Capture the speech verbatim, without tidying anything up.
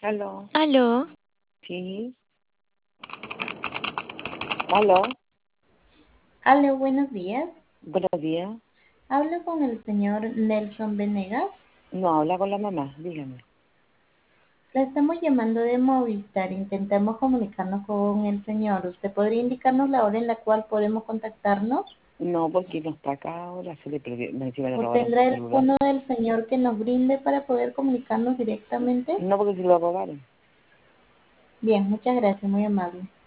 Aló, Aló, sí, aló, aló, buenos días. buenos días. Hablo con el señor Nelson Venegas. No habla con la mamá, dígame. Le estamos llamando de Movistar. Intentamos comunicarnos con el señor. ¿Usted podría indicarnos la hora en la cual podemos contactarnos? No, porque no está acá ahora, se le perdió, me encima le ¿O robaron su tendrá celular. alguno del señor que nos brinde para poder comunicarnos directamente? No, porque se lo robaron. Bien, muchas gracias, muy amable.